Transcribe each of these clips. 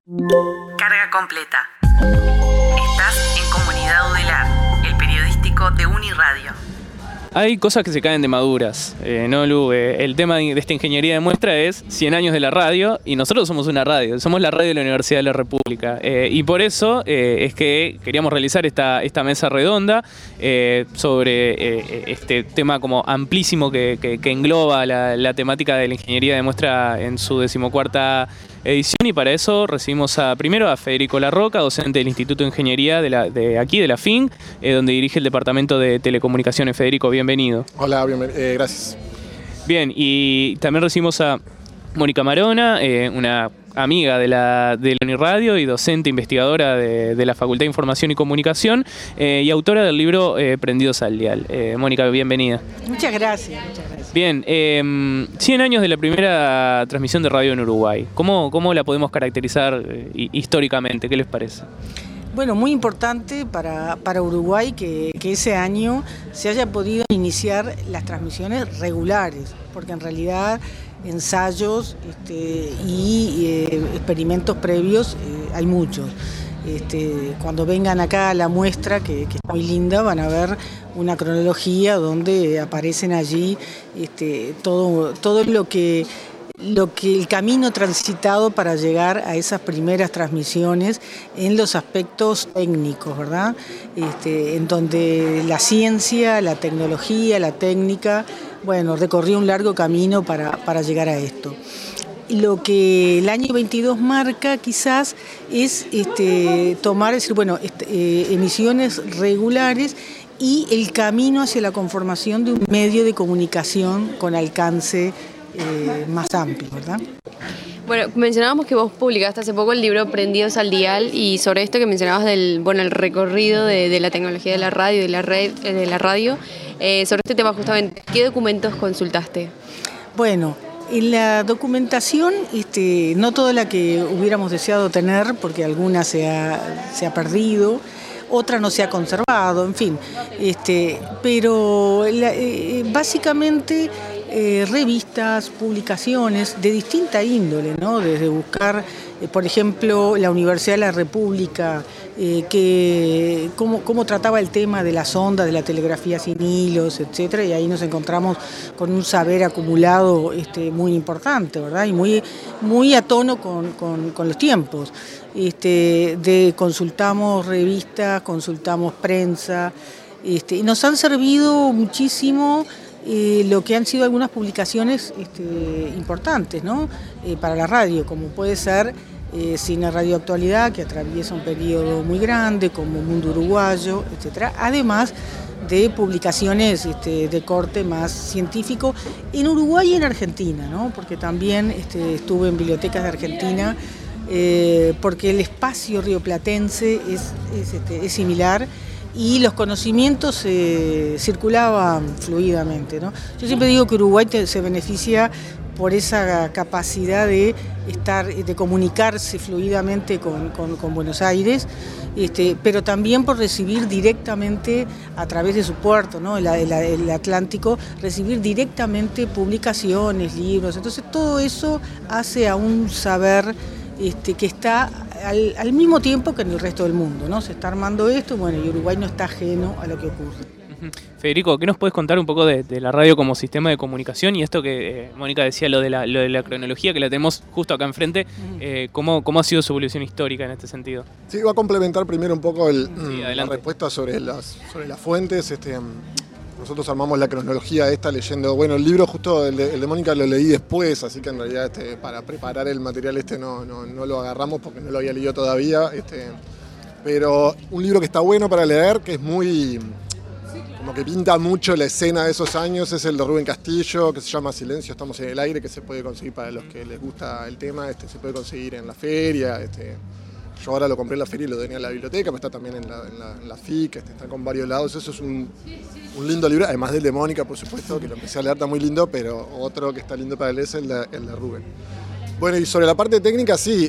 Carga completa. Estás en Comunidad Udelar, el periodístico de Uniradio. Hay cosas que se caen de maduras, ¿no, Lu? El tema de esta ingeniería de muestra es 100 años de la radio y nosotros somos una radio, somos la radio de la Universidad de la República. Y por eso es que queríamos realizar esta mesa redonda sobre este tema como amplísimo que engloba la temática de la ingeniería de muestra en su 14ª edición, y para eso recibimos primero a Federico Larroca, docente del Instituto de Ingeniería de aquí, de la FIN, donde dirige el Departamento de Telecomunicaciones. Federico, bienvenido. Hola, gracias. Bien, y también recibimos a Mónica Marona, una amiga de la Uniradio y docente investigadora de la Facultad de Información y Comunicación, y autora del libro Prendidos al Dial. Mónica, bienvenida. Muchas gracias. Bien, 100 años de la primera transmisión de radio en Uruguay. ¿Cómo la podemos caracterizar históricamente? ¿Qué les parece? Bueno, muy importante para Uruguay que ese año se haya podido iniciar las transmisiones regulares, porque en realidad ensayos y experimentos previos hay muchos. Cuando vengan acá a la muestra, que está muy linda, van a ver una cronología donde aparecen allí todo lo que el camino transitado para llegar a esas primeras transmisiones en los aspectos técnicos, ¿verdad? En donde la ciencia, la tecnología, la técnica, bueno, recorrió un largo camino para llegar a esto. Lo que el año 22 marca quizás es emisiones regulares y el camino hacia la conformación de un medio de comunicación con alcance más amplio, ¿verdad? Bueno, mencionábamos que vos publicaste hace poco el libro Prendidos al Dial, y sobre esto que mencionabas el recorrido de la tecnología de la radio y de la radio, sobre este tema justamente, ¿qué documentos consultaste? Bueno, en la documentación, no toda la que hubiéramos deseado tener, porque alguna se ha perdido, otra no se ha conservado, en fin, pero básicamente revistas, publicaciones de distinta índole, ¿no? Desde buscar, por ejemplo, la Universidad de la República, cómo trataba el tema de las ondas, de la telegrafía sin hilos, etcétera, y ahí nos encontramos con un saber acumulado muy importante, ¿verdad? Y muy a tono con los tiempos. Consultamos revistas, consultamos prensa, y nos han servido muchísimo lo que han sido algunas publicaciones importantes, ¿no? Para la radio, como puede ser Cine Radio Actualidad, que atraviesa un periodo muy grande, como Mundo Uruguayo, etcétera, además de publicaciones de corte más científico en Uruguay y en Argentina, ¿no? Porque también estuve en bibliotecas de Argentina, porque el espacio rioplatense es similar y los conocimientos circulaban fluidamente, ¿no? Yo siempre digo que Uruguay se beneficia por esa capacidad de comunicarse fluidamente con Buenos Aires, pero también por recibir directamente a través de su puerto, ¿no? el Atlántico, recibir directamente publicaciones, libros. Entonces todo eso hace a un saber que está al mismo tiempo que en el resto del mundo, ¿no? Se está armando esto, bueno, y Uruguay no está ajeno a lo que ocurre. Federico, ¿qué nos puedes contar un poco de la radio como sistema de comunicación? Y esto que Mónica decía, lo de la cronología, que la tenemos justo acá enfrente, ¿cómo ha sido su evolución histórica en este sentido? Sí, voy a complementar primero un poco la respuesta sobre las fuentes. Nosotros armamos la cronología leyendo, bueno, el libro justo, el de Mónica lo leí después, así que en realidad para preparar el material no lo agarramos porque no lo había leído todavía. Pero un libro que está bueno para leer, que es muy, como que pinta mucho la escena de esos años, es el de Rubén Castillo, que se llama Silencio, estamos en el aire, que se puede conseguir para los que les gusta el tema, se puede conseguir en la feria. Yo ahora lo compré en la feria y lo tenía en la biblioteca, pero está también en la FIC, está con varios lados. Eso es un lindo libro, además del de Mónica, por supuesto, que lo empecé a leer, está muy lindo, pero otro que está lindo para leer es el de Rubén. Bueno, y sobre la parte técnica, sí,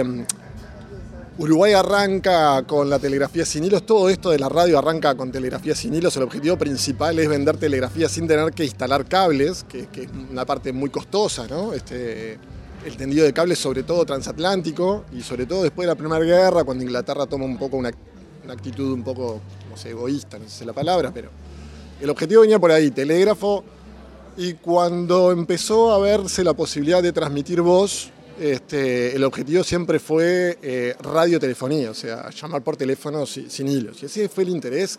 Uruguay arranca con la telegrafía sin hilos, todo esto de la radio arranca con telegrafía sin hilos. El objetivo principal es vender telegrafía sin tener que instalar cables, que es una parte muy costosa, ¿no? el tendido de cable, sobre todo transatlántico, y sobre todo después de la Primera Guerra, cuando Inglaterra toma un poco una actitud un poco, no sé, egoísta, no sé si es la palabra, pero el objetivo venía por ahí, telégrafo, y cuando empezó a verse la posibilidad de transmitir voz, el objetivo siempre fue radiotelefonía, o sea, llamar por teléfono sin hilos, y ese fue el interés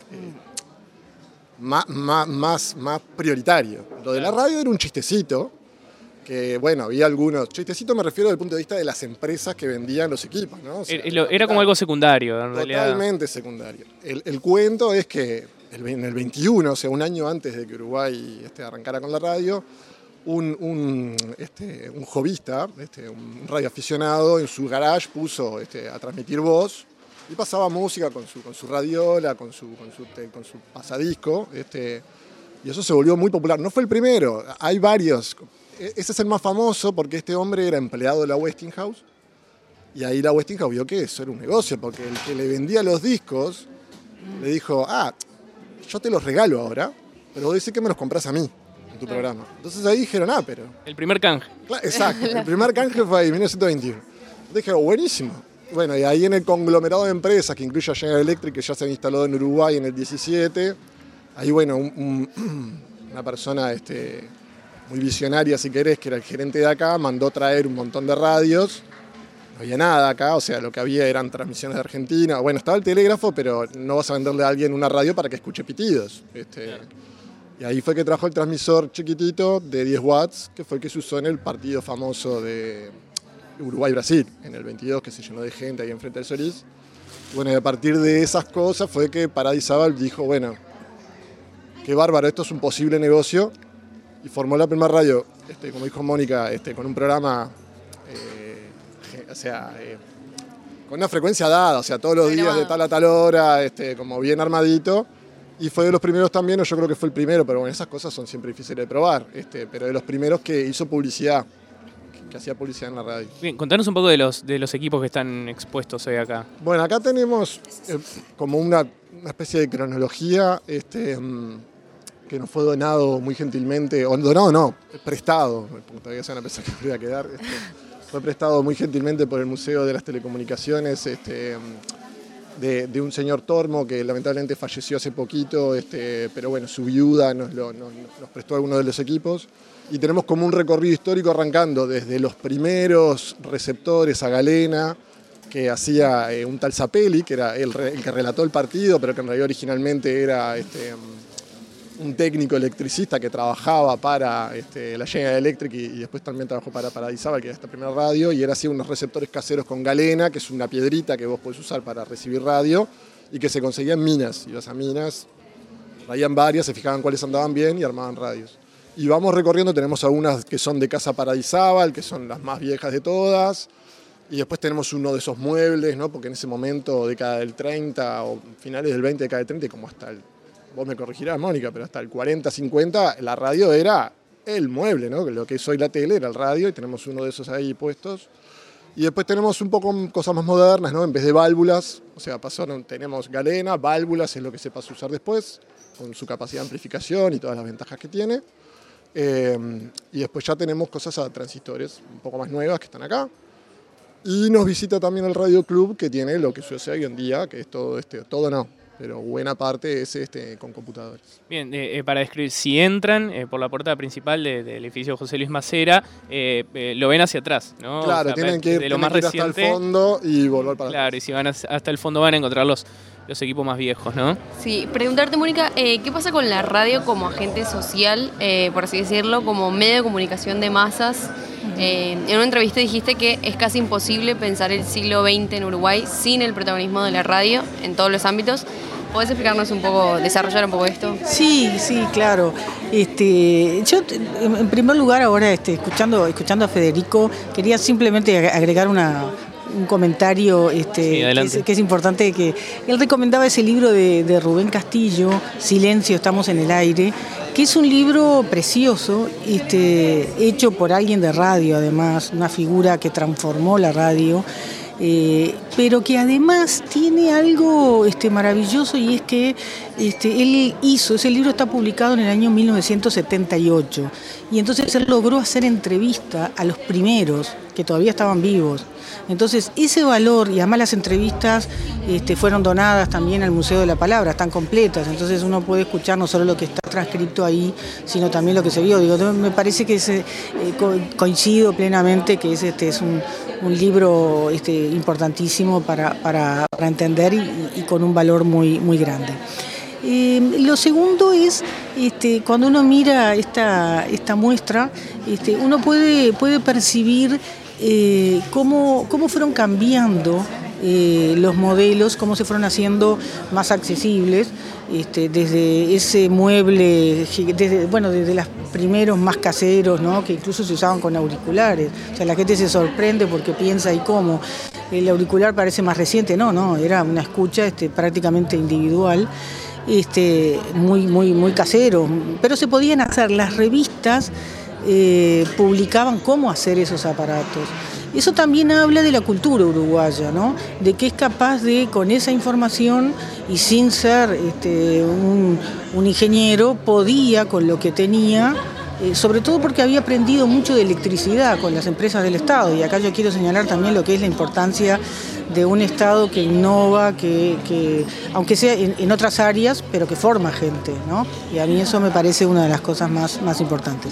más prioritario. Lo de la radio era un chistecito, que bueno, había algunos. Chistecito me refiero desde el punto de vista de las empresas que vendían los equipos, ¿no? O sea, era como algo secundario, en realidad. Totalmente secundario. El cuento es que en el 21, o sea, un año antes de que Uruguay arrancara con la radio, un jovista, un radioaficionado, en su garage puso a transmitir voz y pasaba música con su radiola, con su pasadisco, y eso se volvió muy popular. No fue el primero, hay varios. Ese es el más famoso porque este hombre era empleado de la Westinghouse y ahí la Westinghouse vio que eso era un negocio porque el que le vendía los discos le dijo, yo te los regalo ahora, pero vos decís que me los compras a mí en tu programa. Entonces ahí dijeron, pero... El primer canje. Exacto, el primer canje fue ahí, 1921. Entonces dije, buenísimo. Bueno, y ahí en el conglomerado de empresas que incluye a General Electric, que ya se ha instalado en Uruguay en el 17, ahí bueno, una persona... muy visionaria, si querés, que era el gerente de acá, mandó traer un montón de radios. No había nada acá, o sea, lo que había eran transmisiones de Argentina. Bueno, estaba el telégrafo, pero no vas a venderle a alguien una radio para que escuche pitidos. Y ahí fue que trajo el transmisor chiquitito de 10 watts, que fue el que se usó en el partido famoso de Uruguay-Brasil, en el 22, que se llenó de gente ahí enfrente del Solís. Bueno, y a partir de esas cosas fue que Paradisábal dijo, bueno, qué bárbaro, esto es un posible negocio. Y formó la primera radio, como dijo Mónica, con un programa, con una frecuencia dada, o sea, todos los días de tal a tal hora, como bien armadito. Y fue de los primeros también, o yo creo que fue el primero, pero bueno, esas cosas son siempre difíciles de probar, pero de los primeros que hizo publicidad, que hacía publicidad en la radio. Bien, contanos un poco de los equipos que están expuestos hoy acá. Bueno, acá tenemos como una especie de cronología, que nos fue donado muy gentilmente, o donado no, prestado, todavía se van a pensar que me voy a quedar, fue prestado muy gentilmente por el Museo de las Telecomunicaciones, de un señor Tormo que lamentablemente falleció hace poquito, pero bueno, su viuda nos prestó algunos de los equipos, y tenemos como un recorrido histórico arrancando desde los primeros receptores a galena, que hacía un tal Zapelli, que era el que relató el partido, pero que en realidad originalmente era... un técnico electricista que trabajaba para la General Electric y después también trabajó para Paradisábal, que era esta primera radio, y era así unos receptores caseros con galena, que es una piedrita que vos podés usar para recibir radio, y que se conseguían minas. Ibas a minas, traían varias, se fijaban cuáles andaban bien y armaban radios. Y vamos recorriendo, tenemos algunas que son de Casa Paradisábal, que son las más viejas de todas, y después tenemos uno de esos muebles, ¿no? Porque en ese momento, década del 30 o finales del 20, década del 30, como hasta vos me corregirás, Mónica, pero hasta el 40, 50, la radio era el mueble, ¿no? Lo que es hoy la tele era el radio, y tenemos uno de esos ahí puestos. Y después tenemos un poco cosas más modernas, ¿no? En vez de válvulas, o sea, tenemos galena, válvulas es lo que se pasó a usar después, con su capacidad de amplificación y todas las ventajas que tiene. Y después ya tenemos cosas a transistores un poco más nuevas que están acá. Y nos visita también el Radio Club, que tiene lo que sucede hoy en día, que es todo todo no, pero buena parte es con computadores. Bien, para describir, si entran por la puerta principal del edificio José Luis Macera, lo ven hacia atrás, ¿no? Claro, o sea, tienen que ir hasta el fondo y volver para atrás. Claro, y si van hasta el fondo van a encontrar los equipos más viejos, ¿no? Sí, preguntarte, Mónica, ¿qué pasa con la radio como agente social, por así decirlo, como medio de comunicación de masas? En una entrevista dijiste que es casi imposible pensar el siglo XX en Uruguay sin el protagonismo de la radio en todos los ámbitos. ¿Podés explicarnos un poco, desarrollar un poco esto? Sí, claro. Yo, en primer lugar, ahora escuchando a Federico, quería simplemente agregar un comentario que es importante, que él recomendaba ese libro de Rubén Castillo, Silencio, estamos en el aire, que es un libro precioso, hecho por alguien de radio, además, una figura que transformó la radio. pero que además tiene algo maravilloso, y es que ese libro está publicado en el año 1978, y entonces él logró hacer entrevista a los primeros que todavía estaban vivos. Entonces ese valor, y además las entrevistas fueron donadas también al Museo de la Palabra, están completas, entonces uno puede escuchar no solo lo que está transcrito ahí, sino también lo que se vio. Me parece que coincido plenamente que es un libro importantísimo para entender y con un valor muy, muy grande. Lo segundo es, cuando uno mira esta muestra, uno puede percibir cómo fueron cambiando los modelos, cómo se fueron haciendo más accesibles, desde ese mueble, desde los primeros más caseros, ¿no? Que incluso se usaban con auriculares. O sea, la gente se sorprende porque piensa, ¿y cómo? El auricular parece más reciente. No, era una escucha prácticamente individual. Muy, muy, muy casero, pero se podían hacer. Las revistas publicaban cómo hacer esos aparatos. Eso también habla de la cultura uruguaya, ¿no? De que es capaz de, con esa información y sin ser un ingeniero, podía, con lo que tenía, sobre todo porque había aprendido mucho de electricidad con las empresas del Estado, y acá yo quiero señalar también lo que es la importancia de un Estado que innova, que aunque sea en otras áreas, pero que forma gente, ¿no? Y a mí eso me parece una de las cosas más importantes.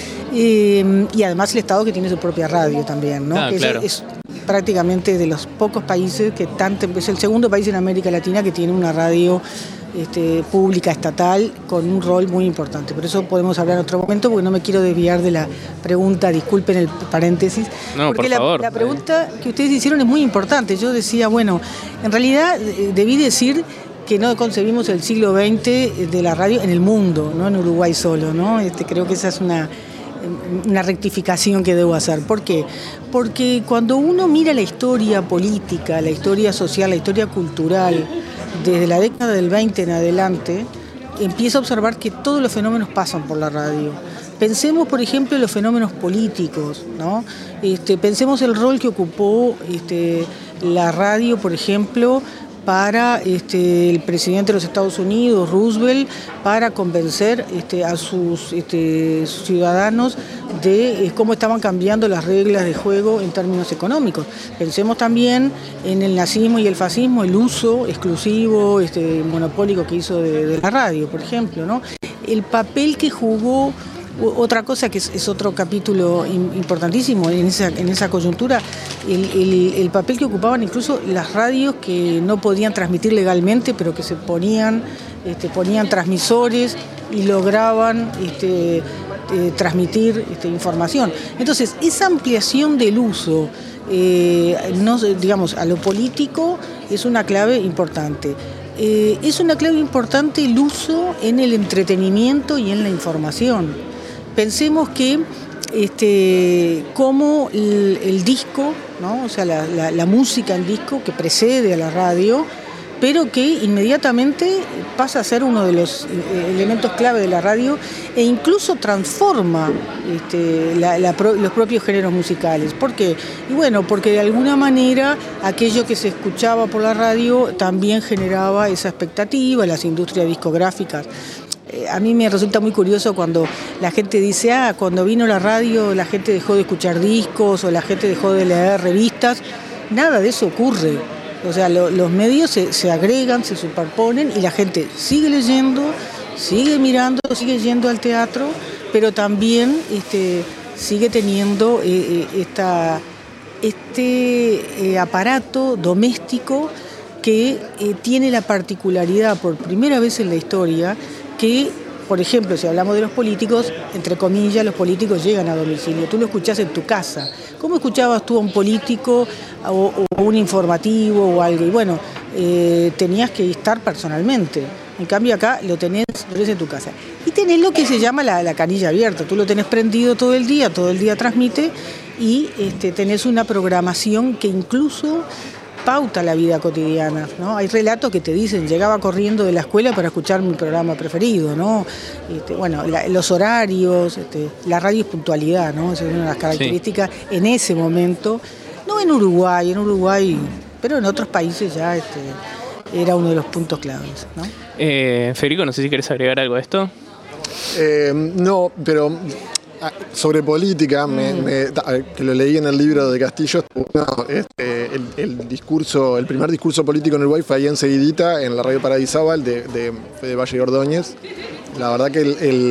Y además el Estado que tiene su propia radio también, ¿no? Que claro. Es prácticamente de los pocos países es el segundo país en América Latina que tiene una radio pública estatal con un rol muy importante. Por eso podemos hablar en otro momento, porque no me quiero desviar de la pregunta, disculpen el paréntesis. No, porque por favor. La pregunta que ustedes hicieron es muy importante. Yo decía, en realidad debí decir que no concebimos el siglo XX de la radio en el mundo, no en Uruguay solo, ¿no? Creo que esa es una rectificación que debo hacer. ¿Por qué? Porque cuando uno mira la historia política, la historia social, la historia cultural, desde la década del 20 en adelante, empieza a observar que todos los fenómenos pasan por la radio. Pensemos, por ejemplo, en los fenómenos políticos, ¿no? Pensemos el rol que ocupó la radio, por ejemplo, para el presidente de los Estados Unidos, Roosevelt, para convencer a sus ciudadanos de cómo estaban cambiando las reglas de juego en términos económicos. Pensemos también en el nazismo y el fascismo, el uso exclusivo, monopólico que hizo de la radio, por ejemplo, ¿no? El papel que jugó. Otra cosa que es otro capítulo importantísimo en esa coyuntura, el papel que ocupaban incluso las radios que no podían transmitir legalmente, pero que se ponían transmisores y lograban transmitir información. Entonces, esa ampliación del uso, a lo político, es una clave importante. Es una clave importante el uso en el entretenimiento y en la información. Pensemos que como el disco, ¿no? O sea, la música en disco que precede a la radio, pero que inmediatamente pasa a ser uno de los elementos clave de la radio e incluso transforma los propios géneros musicales. ¿Por qué? Y porque de alguna manera aquello que se escuchaba por la radio también generaba esa expectativa, las industrias discográficas. A mí me resulta muy curioso cuando la gente dice, cuando vino la radio la gente dejó de escuchar discos o la gente dejó de leer revistas. Nada de eso ocurre. O sea, los medios se agregan, se superponen y la gente sigue leyendo, sigue mirando, sigue yendo al teatro, pero también sigue teniendo este aparato doméstico que tiene la particularidad por primera vez en la historia que, por ejemplo, si hablamos de los políticos, entre comillas, los políticos llegan a domicilio. Tú lo escuchás en tu casa. ¿Cómo escuchabas tú a un político o un informativo o algo? Y tenías que estar personalmente. En cambio acá lo tenés en tu casa. Y tenés lo que se llama la canilla abierta. Tú lo tenés prendido todo el día transmite y tenés una programación que incluso pauta la vida cotidiana, ¿no? Hay relatos que te dicen, llegaba corriendo de la escuela para escuchar mi programa preferido, ¿no? Los horarios, la radio es puntualidad, ¿no? Esa es una de las características en ese momento. No en Uruguay, pero en otros países ya era uno de los puntos claves, ¿no? Federico, no sé si querés agregar algo a esto. No, pero sobre política, que lo leí en el libro de Castillo, el primer discurso político en Uruguay fue ahí enseguidita, en la Radio Paradisábal de Fede Valle y Ordóñez. La verdad que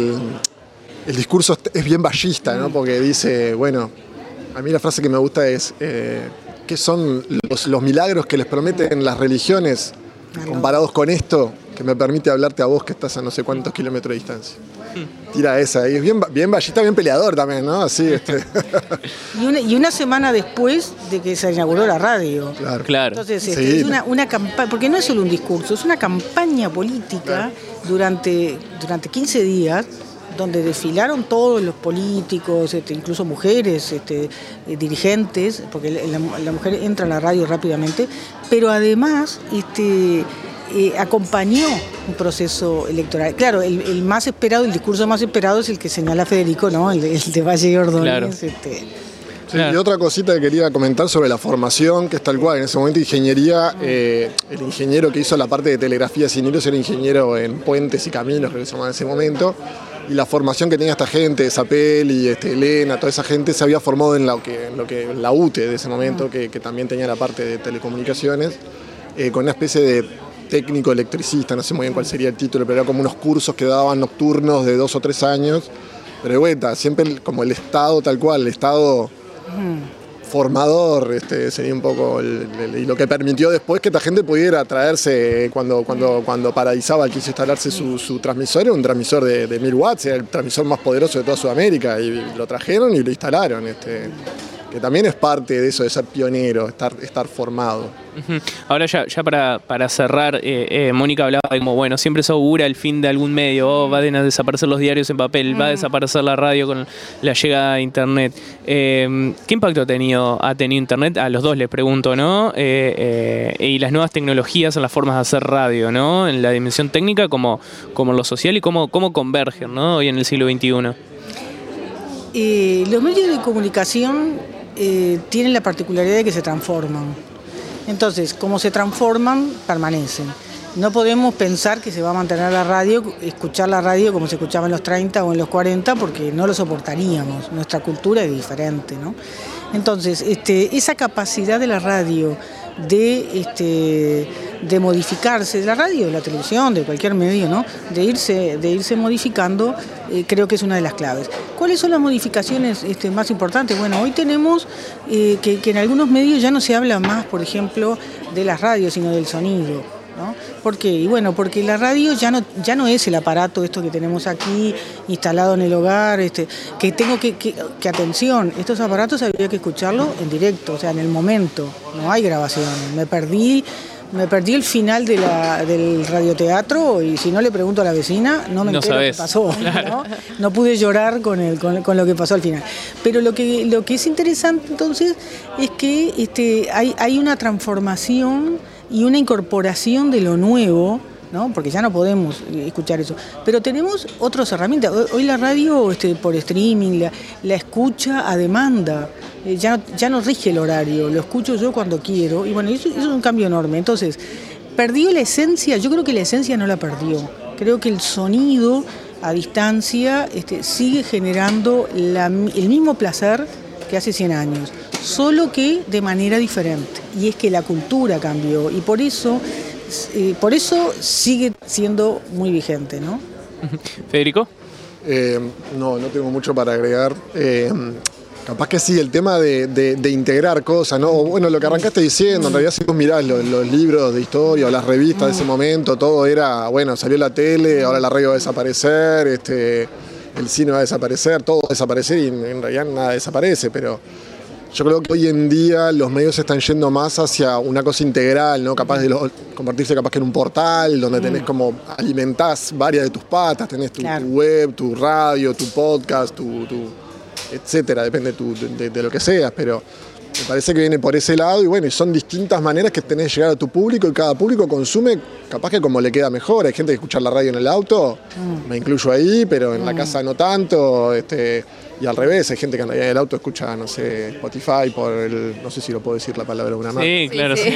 el discurso es bien vallista, ¿no? Porque dice, bueno, a mí la frase que me gusta es, ¿qué son los milagros que les prometen las religiones comparados con esto que me permite hablarte a vos que estás a no sé cuántos kilómetros de distancia? Tira esa, y es bien vallista, bien peleador también, ¿no? Así, y una semana después de que se inauguró la radio. Claro. Entonces, es una campaña, porque no es solo un discurso, es una campaña política durante 15 días, donde desfilaron todos los políticos, incluso mujeres, dirigentes, porque la mujer entra a la radio rápidamente, pero además acompañó un proceso electoral. Claro, el más esperado, el discurso más esperado es el que señala Federico, ¿no? El de Valle y Ordóñez. Claro. Sí, y otra cosita que quería comentar sobre la formación, que es tal cual, en ese momento ingeniería, el ingeniero que hizo la parte de telegrafía sin hilos era ingeniero en puentes y caminos, creo que se llamaba en ese momento, y la formación que tenía esta gente, Zapelli, Elena, toda esa gente se había formado en la UTE de ese momento, que también tenía la parte de telecomunicaciones, con una especie de técnico electricista, no sé muy bien cuál sería el título, pero era como unos cursos que daban nocturnos de 2 o 3 años, pero de vuelta, siempre como el Estado tal cual, el Estado formador, sería un poco y lo que permitió después que esta gente pudiera traerse, cuando Paradisábal quiso instalarse su transmisor, era un transmisor de 1000 watts, era el transmisor más poderoso de toda Sudamérica, y lo trajeron y lo instalaron, que también es parte de eso, de ser pionero, estar formado. Ahora ya para cerrar, Mónica hablaba de como, bueno, siempre se augura el fin de algún medio, va a desaparecer los diarios en papel, va a desaparecer la radio con la llegada de Internet. ¿Qué impacto ha tenido Internet? A los dos les pregunto, ¿no? Y las nuevas tecnologías en las formas de hacer radio, ¿no? En la dimensión técnica como en lo social, y cómo convergen, ¿no? Hoy en el siglo XXI. Los medios de comunicación tienen la particularidad de que se transforman. Entonces, como se transforman, permanecen. No podemos pensar que se va a mantener la radio, escuchar la radio como se escuchaba en los 30 o en los 40, porque no lo soportaríamos. Nuestra cultura es diferente, ¿no? Entonces, esa capacidad de la radio de modificarse, de la radio, de la televisión, de cualquier medio, ¿no? De irse modificando, creo que es una de las claves. ¿Cuáles son las modificaciones más importantes? Bueno, hoy tenemos que en algunos medios ya no se habla más, por ejemplo, de las radios, sino del sonido, ¿no? ¿Por qué? Y bueno, porque la radio ya no es el aparato esto que tenemos aquí instalado en el hogar, que tengo que atención, estos aparatos había que escucharlo en directo, o sea, en el momento, no hay grabación. Me perdí el final del radioteatro, y si no le pregunto a la vecina, no me entero qué pasó, claro. No pude llorar con lo que pasó al final. Pero lo que es interesante entonces es que hay una transformación y una incorporación de lo nuevo, ¿no? Porque ya no podemos escuchar eso. Pero tenemos otras herramientas. Hoy la radio por streaming, la escucha a demanda. Ya no rige el horario, lo escucho yo cuando quiero. Y bueno, eso es un cambio enorme. Entonces, ¿perdió la esencia? Yo creo que la esencia no la perdió. Creo que el sonido a distancia sigue generando el mismo placer que hace 100 años, solo que de manera diferente. Y es que la cultura cambió, y por eso sigue siendo muy vigente, ¿no? Federico. No tengo mucho para agregar. Capaz que sí, el tema de integrar cosas, ¿no? Bueno, lo que arrancaste diciendo, en realidad si vos mirás los libros de historia o las revistas de ese momento, todo era, bueno, salió la tele, ahora la radio va a desaparecer, el cine va a desaparecer, todo va a desaparecer, y en realidad nada desaparece, pero yo creo que hoy en día los medios están yendo más hacia una cosa integral, ¿no? Capaz de convertirse capaz que en un portal donde tenés como, alimentás varias de tus patas, tenés tu web, tu radio, tu podcast, etcétera, depende de lo que seas, pero Me parece que viene por ese lado y bueno, y son distintas maneras que tenés de llegar a tu público y cada público consume capaz que como le queda mejor. Hay gente que escucha la radio en el auto, me incluyo ahí, pero en la casa no tanto. Y al revés, hay gente que en realidad en el auto escucha, no sé, Spotify por no sé si lo puedo decir la palabra de una marca. Sí, claro, sí.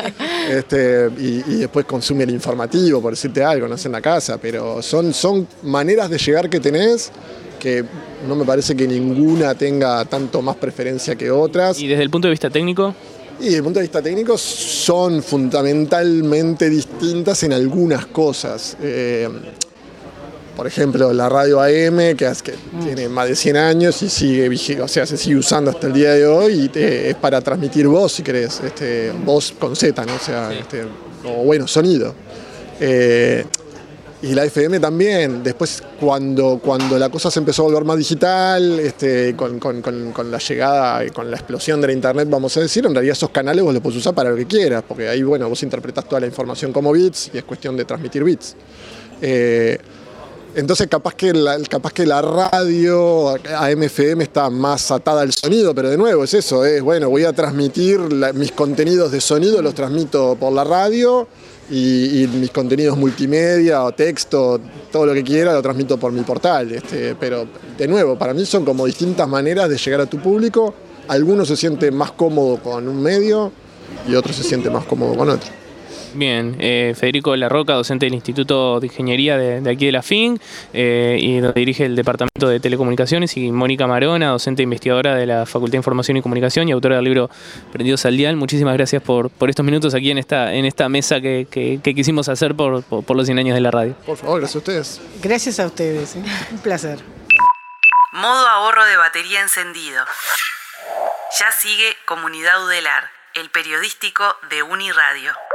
Y después consume el informativo, por decirte algo, no sé, en la casa, pero son maneras de llegar que tenés que no me parece que ninguna tenga tanto más preferencia que otras. ¿Y desde el punto de vista técnico? Y desde el punto de vista técnico son fundamentalmente distintas en algunas cosas. Por ejemplo, la radio AM, que tiene más de 100 años y se sigue usando hasta el día de hoy, y es para transmitir voz, si querés, voz con Z, ¿no? O sea, como bueno, sonido. Y la FM también. Después, cuando la cosa se empezó a volver más digital, con la llegada y con la explosión de la internet, vamos a decir, en realidad esos canales vos los podés usar para lo que quieras, porque ahí, bueno, vos interpretás toda la información como bits y es cuestión de transmitir bits. Entonces capaz que la radio AM/FM está más atada al sonido, pero de nuevo es eso, bueno, voy a transmitir mis contenidos de sonido, los transmito por la radio y mis contenidos multimedia o texto, todo lo que quiera, lo transmito por mi portal. Pero de nuevo, para mí son como distintas maneras de llegar a tu público. Algunos se sienten más cómodos con un medio y otros se sienten más cómodos con otro. Bien, Federico Larroca, docente del Instituto de Ingeniería de aquí de la FIN, y donde dirige el Departamento de Telecomunicaciones, y Mónica Marona, docente investigadora de la Facultad de Información y Comunicación y autora del libro Prendidos al Dial. Muchísimas gracias por estos minutos aquí en esta mesa que quisimos hacer por los 100 años de la radio. Por favor, gracias a ustedes. Gracias a ustedes, un placer. Modo ahorro de batería encendido. Ya sigue Comunidad Udelar, el periodístico de Uniradio.